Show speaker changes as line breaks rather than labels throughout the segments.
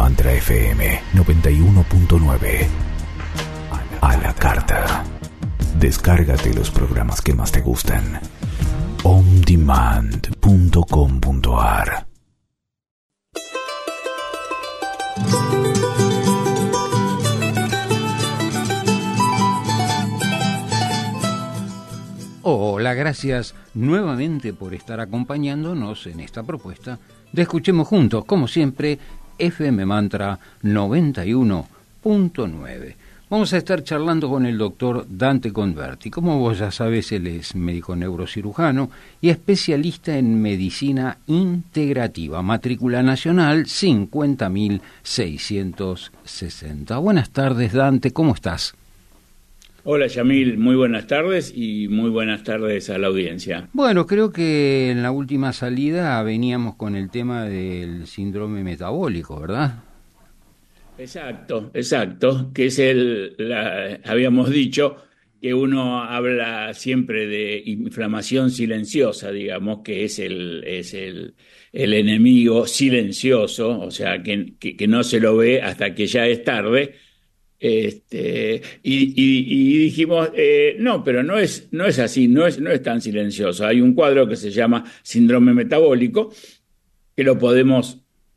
Mantra FM 91.9. A la carta. Descárgate los programas que más te gustan. ondemand.com.ar.
Hola, gracias nuevamente por estar acompañándonos en esta propuesta de Escuchemos Juntos, como siempre, FM Mantra 91.9. Vamos a estar charlando con el doctor Dante Converti. Como vos ya sabés, él es médico neurocirujano y especialista en medicina integrativa, matrícula nacional 50.660. Buenas tardes, Dante, ¿cómo estás?
Hola Yamil, muy buenas tardes y muy buenas tardes a la audiencia.
Bueno, creo que en la última salida veníamos con el tema del síndrome metabólico, ¿verdad?
Exacto, que es habíamos dicho que uno habla siempre de inflamación silenciosa, digamos, que es el enemigo silencioso, o sea, que no se lo ve hasta que ya es tarde. Y dijimos, no, pero no es así, no es tan silencioso. Hay un cuadro que se llama síndrome metabólico, que lo podemos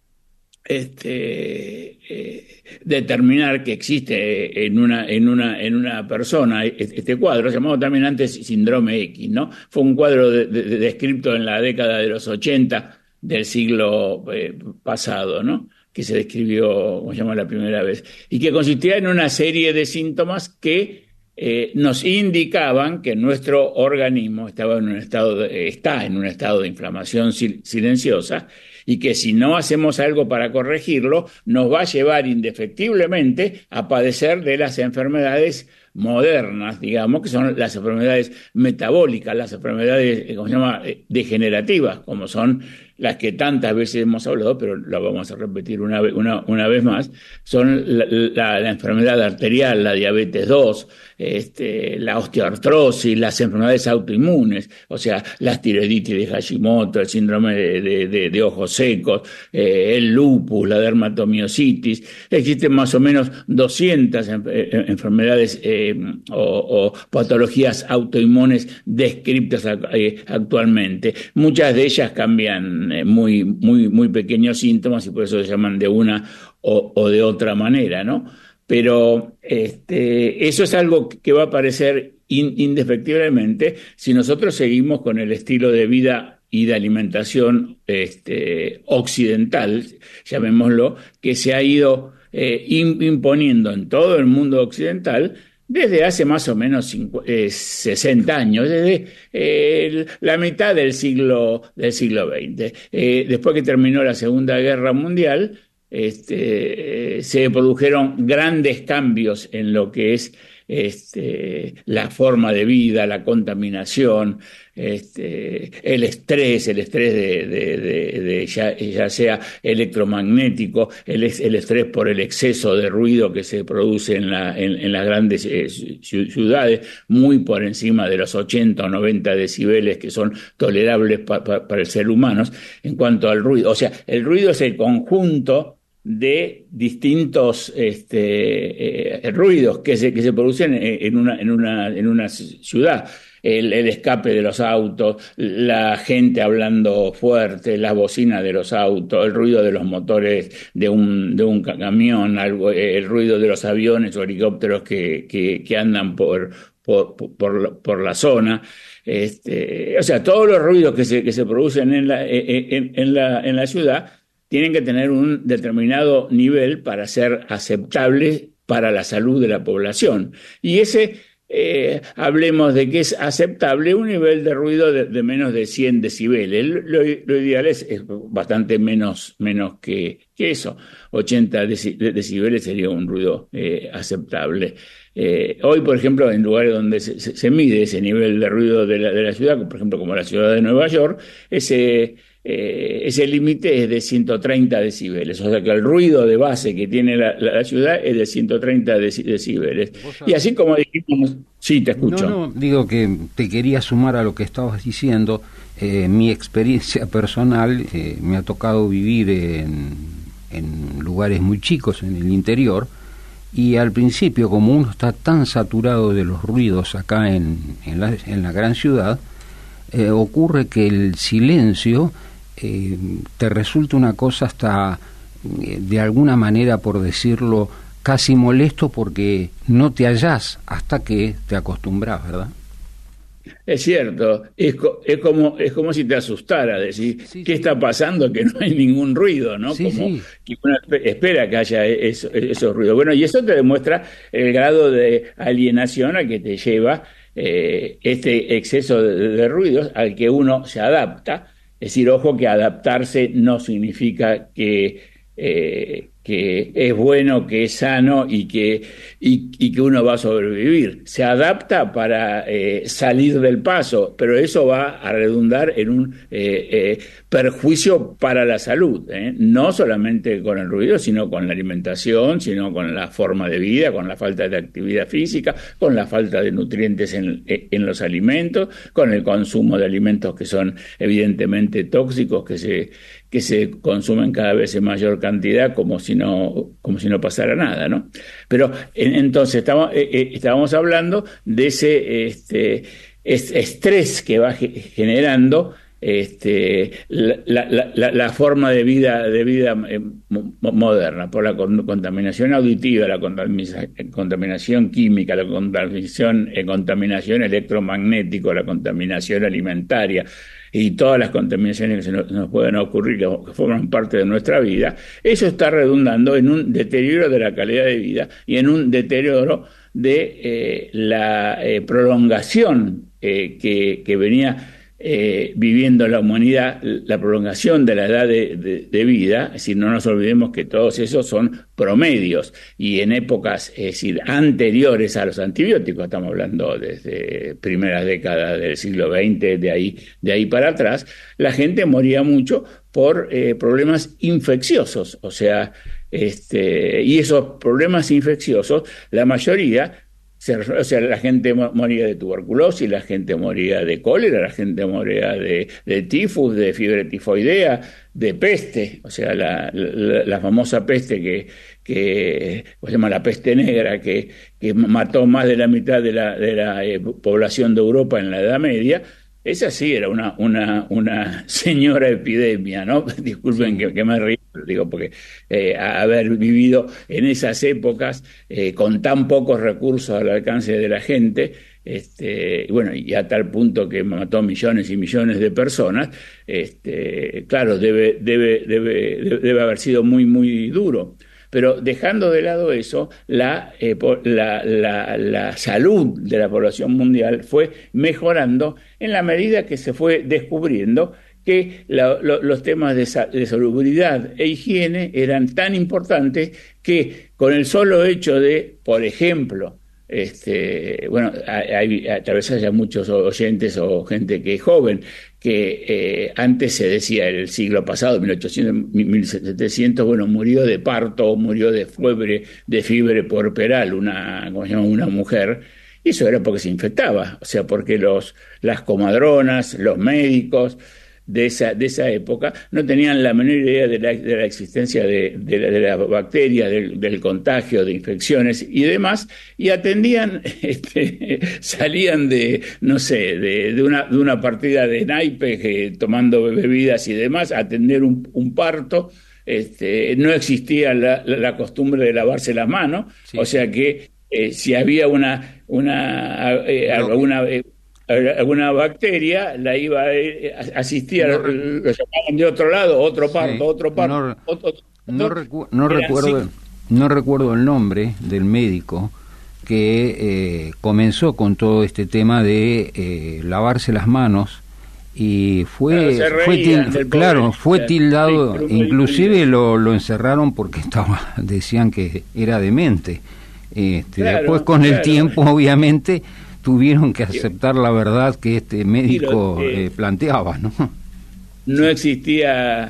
determinar que existe en una persona. Este cuadro, llamado también antes síndrome X, ¿no? Fue un cuadro descrito en la década de los 80 del siglo pasado, ¿no? Que se describió, como se llama, la primera vez, y que consistía en una serie de síntomas que nos indicaban que nuestro organismo está en un estado de inflamación silenciosa, y que si no hacemos algo para corregirlo, nos va a llevar indefectiblemente a padecer de las enfermedades modernas, digamos, que son las enfermedades metabólicas, las enfermedades, ¿cómo se llama?, degenerativas, como son las que tantas veces hemos hablado, pero lo vamos a repetir una vez más, son la enfermedad arterial, la diabetes 2, la osteoartrosis, las enfermedades autoinmunes, o sea, las tiroiditis de Hashimoto, el síndrome de ojos secos, el lupus, la dermatomiositis. Existen más o menos 200 enfermedades o patologías autoinmunes descritas actualmente. Muchas de ellas cambian muy pequeños síntomas y por eso se llaman de una o de otra manera, ¿no? Pero eso es algo que va a aparecer indefectiblemente si nosotros seguimos con el estilo de vida y de alimentación occidental, llamémoslo, que se ha ido imponiendo en todo el mundo occidental desde hace más o menos 60 años, desde la mitad del siglo XX. Después que terminó la Segunda Guerra Mundial, se produjeron grandes cambios en lo que es la forma de vida, la contaminación, el estrés de ya sea electromagnético, el estrés por el exceso de ruido que se produce en las grandes ciudades, muy por encima de los 80 o 90 decibeles que son tolerables para el ser humano. En cuanto al ruido, o sea, el ruido es el conjunto de distintos ruidos que se producen en una ciudad. El escape de los autos, la gente hablando fuerte, las bocinas de los autos, el ruido de los motores de un camión, el ruido de los aviones o helicópteros que andan por la zona. O sea, todos los ruidos que se producen en la ciudad tienen que tener un determinado nivel para ser aceptables para la salud de la población. Y hablemos de que es aceptable un nivel de ruido de menos de 100 decibeles. Lo ideal es bastante menos que eso. 80 decibeles sería un ruido aceptable. Hoy, por ejemplo, en lugares donde se mide ese nivel de ruido de la ciudad, por ejemplo, como la ciudad de Nueva York, ese límite es de 130 decibeles, o sea que el ruido de base que tiene la ciudad es de 130 decibeles. Y así como dijimos, sí, te escucho.
No, digo que te quería sumar a lo que estabas diciendo. Mi experiencia personal, me ha tocado vivir en lugares muy chicos, en el interior, y al principio, como uno está tan saturado de los ruidos acá en la gran ciudad, ocurre que el silencio te resulta una cosa hasta, de alguna manera, por decirlo, casi molesto, porque no te hallás hasta que te acostumbras, ¿verdad?
Es cierto, es como si te asustara, decir, ¿qué está pasando? Que no hay ningún ruido, ¿no? Que uno espera que haya esos ruidos. Bueno, y eso te demuestra el grado de alienación a que te lleva este exceso de ruidos al que uno se adapta. Es decir, ojo, que adaptarse no significa que es bueno, que es sano y que uno va a sobrevivir. Se adapta para salir del paso, pero eso va a redundar en un perjuicio para la salud, no solamente con el ruido, sino con la alimentación, sino con la forma de vida, con la falta de actividad física, con la falta de nutrientes en los alimentos, con el consumo de alimentos que son evidentemente tóxicos, que se consumen cada vez en mayor cantidad, como si no pasara nada, ¿no? Pero entonces estábamos hablando de ese estrés que va generando la forma de vida moderna, por la contaminación auditiva, la contaminación química, la contaminación electromagnética, la contaminación alimentaria y todas las contaminaciones que nos pueden ocurrir, que forman parte de nuestra vida. Eso está redundando en un deterioro de la calidad de vida y en un deterioro de la prolongación que venía viviendo la humanidad, la prolongación de la edad de vida. Es decir, no nos olvidemos que todos esos son promedios, y en épocas, es decir, anteriores a los antibióticos, estamos hablando desde primeras décadas del siglo XX, de ahí para atrás, la gente moría mucho por problemas infecciosos, o sea, y esos problemas infecciosos, la mayoría, o sea, la gente moría de tuberculosis, la gente moría de cólera, la gente moría de tifus, de fiebre tifoidea, de peste, o sea, la famosa peste que se llama la peste negra, que mató más de la mitad de la población de Europa en la Edad Media. Esa sí era una señora epidemia, ¿no? Disculpen que me río, digo, porque haber vivido en esas épocas con tan pocos recursos al alcance de la gente, bueno, y a tal punto que mató millones y millones de personas, claro, debe haber sido muy, muy duro. Pero dejando de lado eso, la salud de la población mundial fue mejorando en la medida que se fue descubriendo que los temas de salubridad e higiene eran tan importantes que con el solo hecho de, por ejemplo, bueno, tal vez haya muchos oyentes o gente que es joven, que antes se decía, en el siglo pasado, 1800, 1700, bueno, murió de parto, murió de fiebre puerperal, una mujer, y eso era porque se infectaba, o sea, porque las comadronas, los médicos de esa época no tenían la menor idea de la existencia de la bacteria, del contagio, de infecciones y demás, y atendían, salían de una partida de naipes, tomando bebidas y demás, a atender un parto. No existía la costumbre de lavarse las manos, sí. O sea que si había alguna bacteria, la iba a asistir, lo llamaban de otro lado, otro parto, sí. Otro parto.
No recuerdo el nombre del médico que comenzó con todo este tema de lavarse las manos, y fue tildado, sí, inclusive lo encerraron porque decían que era demente. Después con el tiempo, obviamente, tuvieron que aceptar la verdad que este médico planteaba, ¿no?
No existía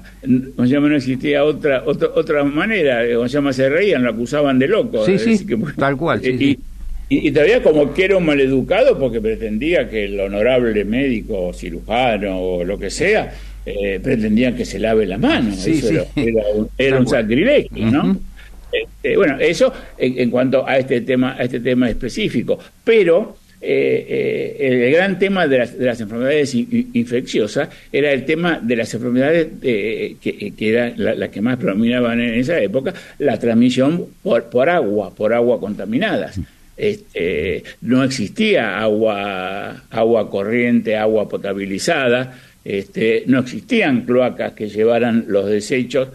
otra manera, se reían, lo acusaban de loco.
Sí, tal cual.
Y todavía como que era un maleducado porque pretendía que el honorable médico, cirujano o lo que sea, pretendían que se lave la mano.
Sí,
eso
sí.
era un sacrilegio, ¿no? Bueno, eso en cuanto a este tema específico. Pero el gran tema de las enfermedades infecciosas era el tema de las enfermedades que eran las que más predominaban en esa época, la transmisión por agua contaminadas. No existía agua corriente, agua potabilizada, no existían cloacas que llevaran los desechos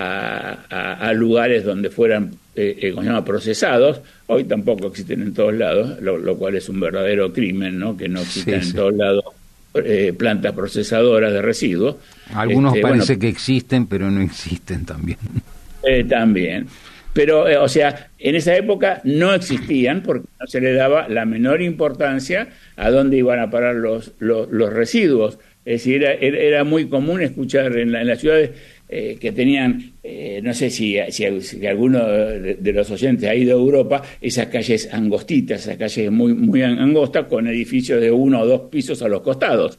a lugares donde fueran procesados. Hoy tampoco existen en todos lados, lo cual es un verdadero crimen, ¿no? Que no existan en todos lados plantas procesadoras de residuos.
Algunos parece que existen, pero no existen también.
También. Pero, en esa época no existían porque no se le daba la menor importancia a dónde iban a parar los residuos. Es decir, era muy común escuchar en las ciudades que tenían, no sé si alguno de los oyentes ha ido a Europa, esas calles angostitas, esas calles muy, muy angostas con edificios de 1 o 2 pisos a los costados.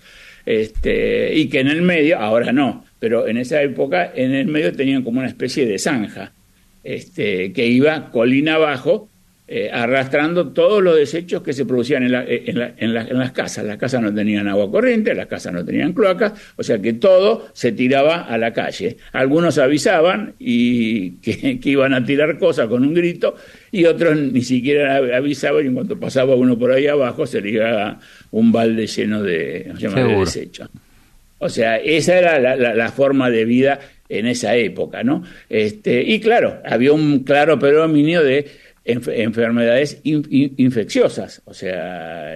Y que en el medio, ahora no, pero en esa época en el medio tenían como una especie de zanja. Que iba colina abajo, arrastrando todos los desechos que se producían en las casas. Las casas no tenían agua corriente, las casas no tenían cloacas, o sea que todo se tiraba a la calle. Algunos avisaban y que iban a tirar cosas con un grito, y otros ni siquiera avisaban, y en cuanto pasaba uno por ahí abajo se le iba un balde lleno de desechos. O sea, esa era la forma de vida en esa época, ¿no? Y claro, había un claro predominio de enfermedades infecciosas, o sea,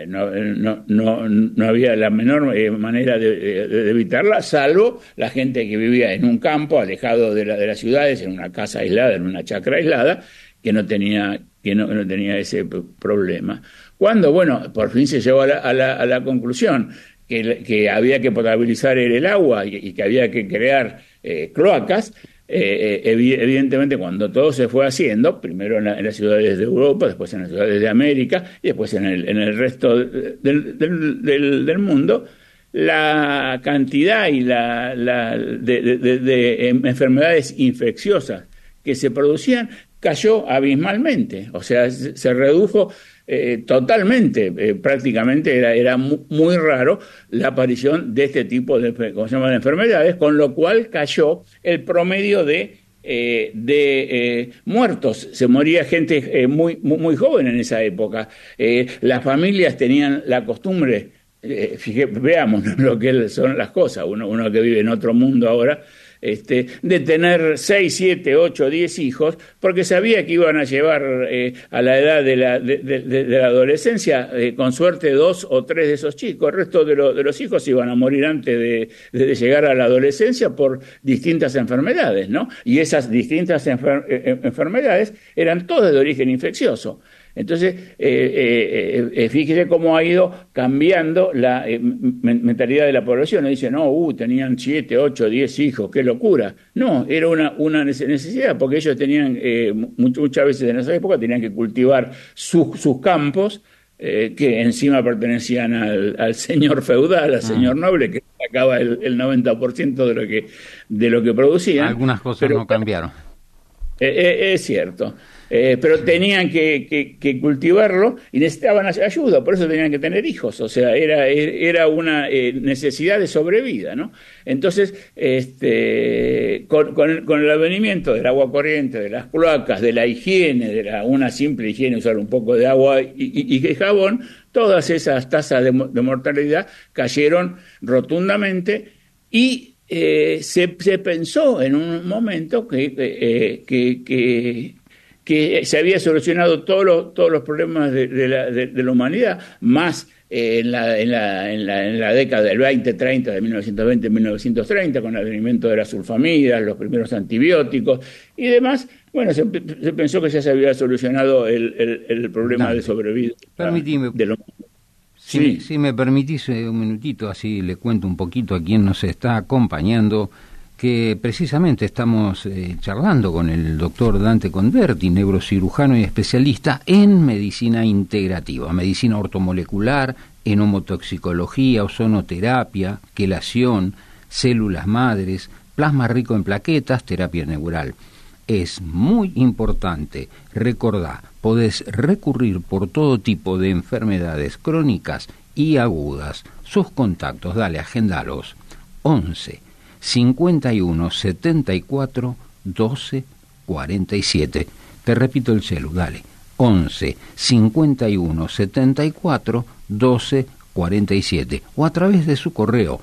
no había la menor manera de evitarla, salvo la gente que vivía en un campo, alejado de las ciudades, en una casa aislada, en una chacra aislada, que no tenía ese problema. Cuando, por fin se llegó a la conclusión que había que potabilizar el agua y que había que crear cloacas, evidentemente cundo todo se fue haciendo, primero en las ciudades de Europa, después en las ciudades de América y después en el resto del mundo, la cantidad y de enfermedades infecciosas que se producían cayó abismalmente, o sea, se redujo totalmente, prácticamente era muy raro la aparición de este tipo de enfermedades, con lo cual cayó el promedio de muertos. Se moría gente muy joven en esa época. Las familias tenían la costumbre, veamos lo que son las cosas, uno que vive en otro mundo ahora, de tener 6, 7, 8, 10 hijos, porque sabía que iban a llevar a la edad de la adolescencia, con suerte 2 o 3 de esos chicos. El resto de los hijos iban a morir antes de llegar a la adolescencia por distintas enfermedades, ¿no? Y esas distintas enfermedades eran todas de origen infeccioso. Entonces, fíjese cómo ha ido cambiando la mentalidad de la población. No dice, tenían 7, 8, 10 hijos, qué locura. No, era una necesidad, porque ellos tenían, muchas veces en esa época, tenían que cultivar sus campos, que encima pertenecían al señor feudal, al señor noble, que sacaba el 90% de lo que producían.
Algunas cosas no cambiaron.
Es cierto. Pero tenían que cultivarlo y necesitaban ayuda, por eso tenían que tener hijos, o sea, era una necesidad de sobrevida, ¿no? Entonces, con el advenimiento del agua corriente, de las cloacas, de la higiene, una simple higiene, usar un poco de agua y jabón, todas esas tasas de mortalidad cayeron rotundamente y se pensó en un momento que se había solucionado todos los problemas de la humanidad, más en la década del 20-30, de 1920-1930, con el advenimiento de las sulfamidas, los primeros antibióticos y demás. Bueno, se pensó que ya se había solucionado el problema de sobrevida de los...
Si me permitís un minutito, así le cuento un poquito a quien nos está acompañando, que precisamente estamos charlando con el doctor Dante Converti, neurocirujano y especialista en medicina integrativa, medicina ortomolecular, enomotoxicología, ozonoterapia, quelación, células madres, plasma rico en plaquetas, terapia neural. Es muy importante, recordá, podés recurrir por todo tipo de enfermedades crónicas y agudas. Sus contactos, dale, agendalos. 11 51 74 12 47. Te repito el celu, dale. 11 51 74 12 47. O a través de su correo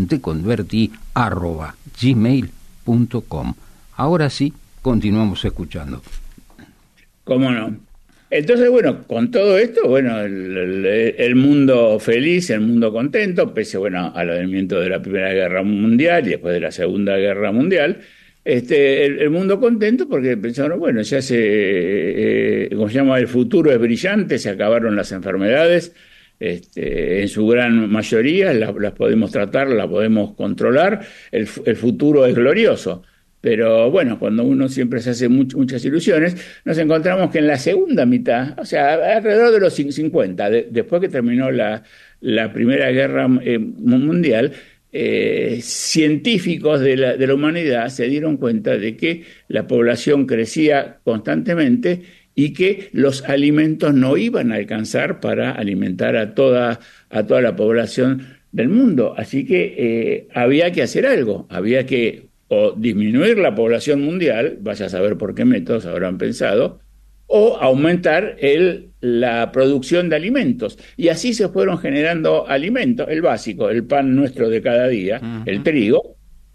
danteconverti@gmail.com. Ahora sí, continuamos escuchando.
¿Cómo no? Entonces, bueno, con todo esto, bueno, el mundo feliz, el mundo contento, pese, bueno, al advenimiento de la Primera Guerra Mundial y después de la Segunda Guerra Mundial, el mundo contento porque pensaron, bueno, ya ¿cómo se llama? El futuro es brillante, se acabaron las enfermedades, en su gran mayoría las podemos tratar, las podemos controlar, el futuro es glorioso. Pero bueno, cuando uno siempre se hace muchas ilusiones, nos encontramos que en la segunda mitad, o sea, alrededor de los 50, después que terminó la Primera Guerra Mundial, científicos de la humanidad se dieron cuenta de que la población crecía constantemente y que los alimentos no iban a alcanzar para alimentar a toda la población del mundo. Así que había que hacer algo, había que o disminuir la población mundial, vaya a saber por qué métodos habrán pensado, o aumentar la producción de alimentos. Y así se fueron generando alimentos, el básico, el pan nuestro de cada día, el trigo,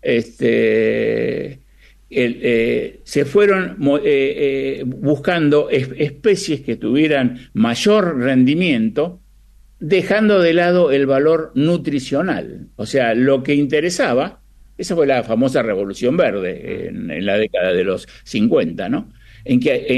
se fueron buscando especies que tuvieran mayor rendimiento, dejando de lado el valor nutricional. O sea, lo que interesaba. Esa fue la famosa Revolución Verde en la década de los 50, ¿no? En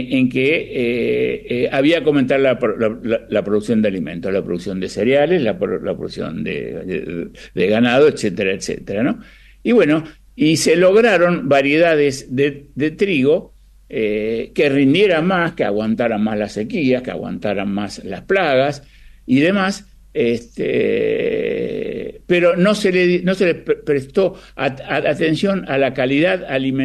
que había que aumentar la producción de alimentos, la producción de cereales, la producción de ganado, etcétera, etcétera, ¿no? Y bueno, y se lograron variedades de trigo que rindieran más, que aguantaran más las sequías, que aguantaran más las plagas y demás. Pero no se le prestó atención a la calidad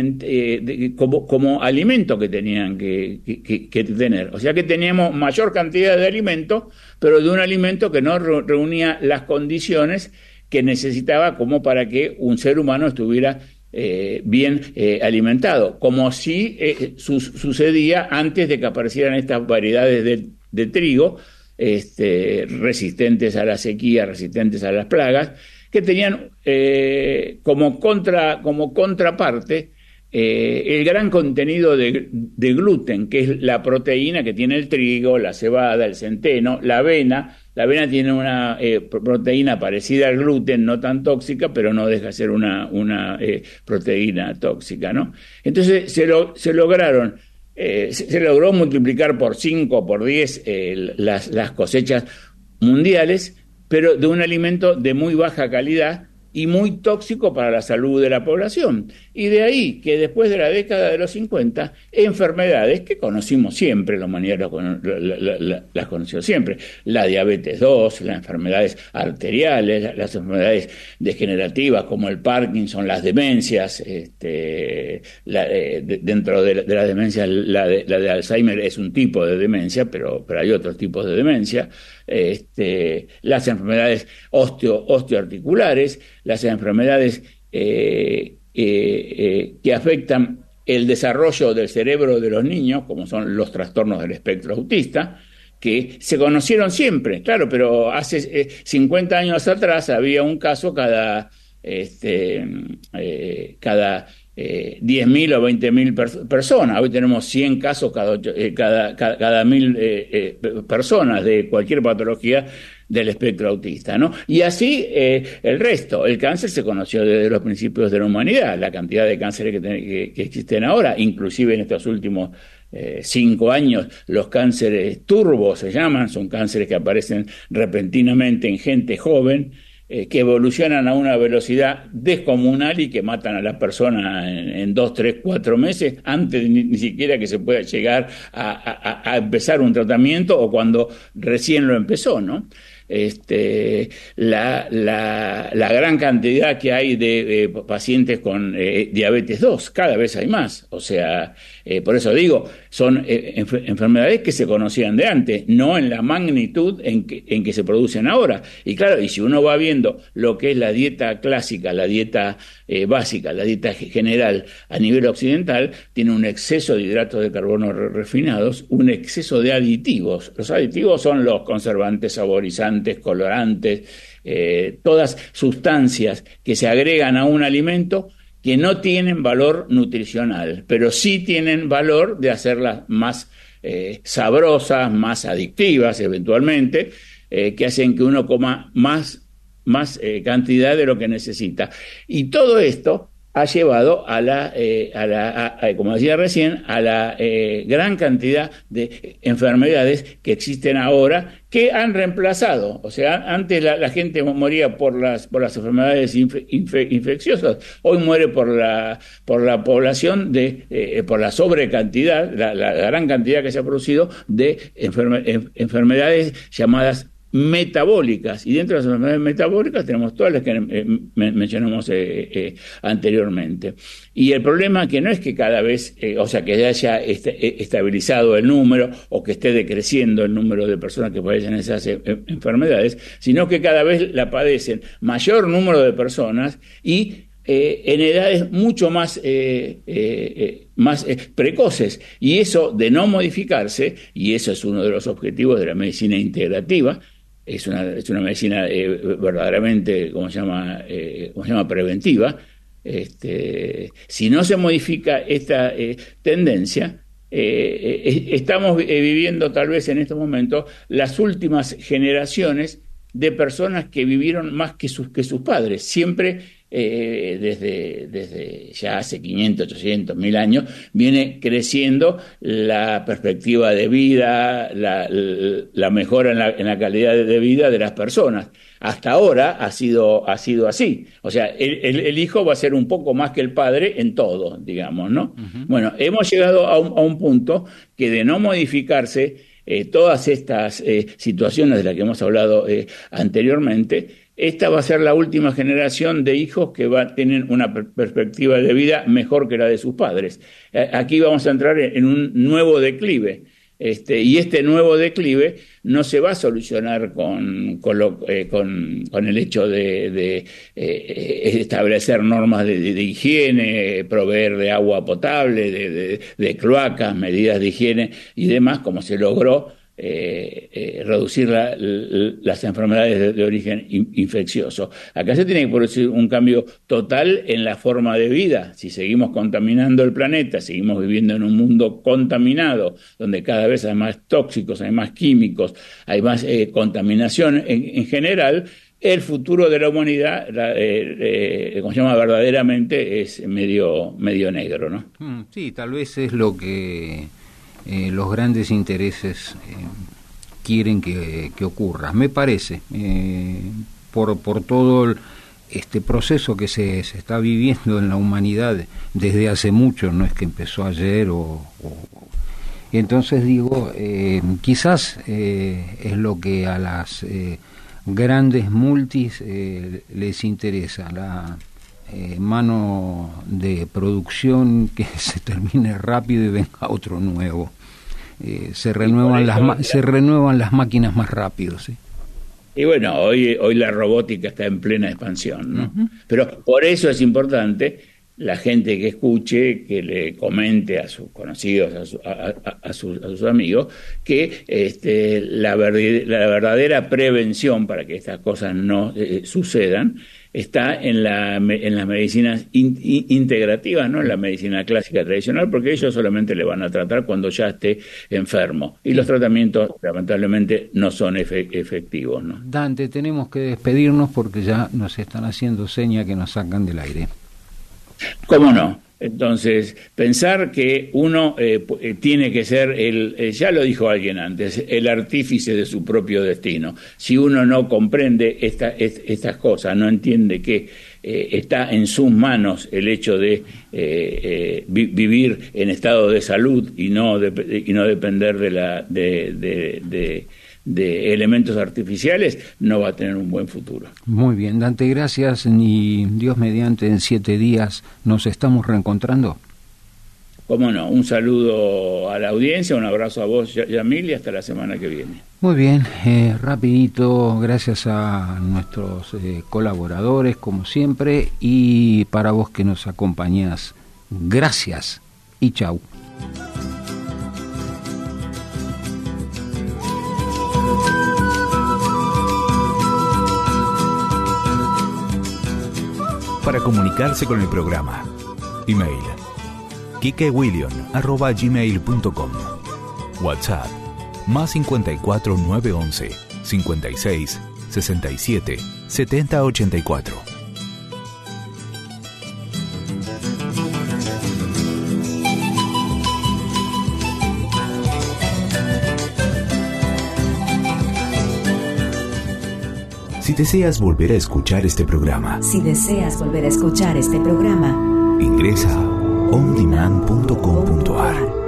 como alimento que tenían que tener. O sea que teníamos mayor cantidad de alimento, pero de un alimento que no reunía las condiciones que necesitaba como para que un ser humano estuviera bien alimentado, como si sucedía antes de que aparecieran estas variedades de trigo, resistentes a la sequía, resistentes a las plagas, que tenían como contraparte el gran contenido de gluten, que es la proteína que tiene el trigo, la cebada, el centeno, la avena. La avena tiene una proteína parecida al gluten, no tan tóxica, pero no deja de ser una proteína tóxica, ¿no? Entonces se lograron. Se logró multiplicar por 5 o por 10 las cosechas mundiales, pero de un alimento de muy baja calidad y muy tóxico para la salud de la población. Y de ahí que después de la década de los 50, enfermedades que conocimos siempre, la humanidad las conoció siempre, la diabetes 2, las enfermedades arteriales, las enfermedades degenerativas como el Parkinson, las demencias, dentro de las demencias, la de Alzheimer es un tipo de demencia, pero hay otros tipos de demencia, las enfermedades osteoarticulares, las enfermedades que afectan el desarrollo del cerebro de los niños, como son los trastornos del espectro autista, que se conocieron siempre, claro, pero hace 50 años atrás había un caso cada 10.000 o 20.000 personas. Hoy tenemos 100 casos cada 1.000 personas de cualquier patología del espectro autista, ¿no? Y así el resto. El cáncer se conoció desde los principios de la humanidad, la cantidad de cánceres que existen ahora, inclusive en estos últimos 5 años, los cánceres turbos se llaman, son cánceres que aparecen repentinamente en gente joven, que evolucionan a una velocidad descomunal y que matan a la persona en 2, 3, 4 meses, antes ni siquiera que se pueda llegar a empezar un tratamiento o cuando recién lo empezó, ¿no? la gran cantidad que hay de pacientes con diabetes 2, cada vez hay más. O sea, por eso digo, son enfermedades que se conocían de antes, no en la magnitud en que se producen ahora. Y claro, y si uno va viendo lo que es la dieta clásica, la dieta básica, la dieta general a nivel occidental, tiene un exceso de hidratos de carbono refinados, un exceso de aditivos. Los aditivos son los conservantes, saborizantes, colorantes, todas sustancias que se agregan a un alimento que no tienen valor nutricional, pero sí tienen valor de hacerlas más sabrosas, más adictivas eventualmente, que hacen que uno coma más cantidad de lo que necesita. Y todo esto ha llevado como decía recién, a la gran cantidad de enfermedades que existen ahora, que han reemplazado. O sea, antes la gente moría por las enfermedades infecciosas, hoy muere por la población por la sobrecantidad, la gran cantidad que se ha producido de enfermedades llamadas metabólicas, y dentro de las enfermedades metabólicas tenemos todas las que mencionamos anteriormente. Y el problema que no es que cada vez, o sea, que haya estabilizado el número o que esté decreciendo el número de personas que padecen esas enfermedades, sino que cada vez la padecen mayor número de personas y en edades mucho más precoces. Y eso, de no modificarse, y eso es uno de los objetivos de la medicina integrativa, es una medicina verdaderamente, ¿cómo se llama, preventiva. Si no se modifica esta tendencia, estamos viviendo tal vez en estos momentos las últimas generaciones de personas que vivieron más que sus padres. Siempre desde ya hace 500, 800, 1000 años, viene creciendo la perspectiva de vida, la mejora en la calidad de vida de las personas. Hasta ahora ha sido así. O sea, el hijo va a ser un poco más que el padre en todo, digamos, ¿no? Uh-huh. Bueno, hemos llegado a un punto que, de no modificarse todas estas situaciones de las que hemos hablado anteriormente, esta va a ser la última generación de hijos que tienen una perspectiva de vida mejor que la de sus padres. Aquí vamos a entrar en un nuevo declive. Y este nuevo declive no se va a solucionar con el hecho de establecer normas de higiene, proveer de agua potable, de cloacas, medidas de higiene y demás, como se logró reducir las enfermedades de origen infeccioso. Acá se tiene que producir un cambio total en la forma de vida. Si seguimos contaminando el planeta, seguimos viviendo en un mundo contaminado, donde cada vez hay más tóxicos, hay más químicos, hay más contaminación en general, el futuro de la humanidad, como se llama, verdaderamente es medio negro, ¿no?
Sí, tal vez es lo que los grandes intereses quieren que ocurra, me parece, por todo este proceso que se está viviendo en la humanidad desde hace mucho, no es que empezó ayer y entonces digo, quizás es lo que a las grandes multis les interesa, la mano de producción que se termine rápido y venga otro nuevo. Se renuevan las máquinas más rápido, ¿sí?
Y bueno, hoy la robótica está en plena expansión, ¿no? Uh-huh. Pero por eso es importante la gente que escuche, que le comente a sus conocidos, a sus amigos, que la verdadera prevención para que estas cosas no sucedan está en las medicinas integrativas, no en la medicina clásica tradicional, porque ellos solamente le van a tratar cuando ya esté enfermo. Y los tratamientos, lamentablemente, no son efectivos, ¿no?
Dante, tenemos que despedirnos porque ya nos están haciendo seña que nos sacan del aire.
¿Cómo no? Entonces, pensar que uno tiene que ser ya lo dijo alguien antes, el artífice de su propio destino. Si uno no comprende estas cosas, no entiende que está en sus manos el hecho de vivir en estado de salud y no depender de elementos artificiales, no va a tener un buen futuro.
Muy bien, Dante, gracias, y Dios mediante en 7 días nos estamos reencontrando.
Cómo no, un saludo a la audiencia, un abrazo a vos, Yamil, y hasta la semana que viene.
Muy bien, rapidito, gracias a nuestros colaboradores, como siempre, y para vos que nos acompañás, gracias y chau.
Para comunicarse con el programa, email kikewilliam@gmail.com, WhatsApp +54 911 56 67 70 84. Si deseas volver a escuchar este programa,
ingresa
ondemand.com.ar.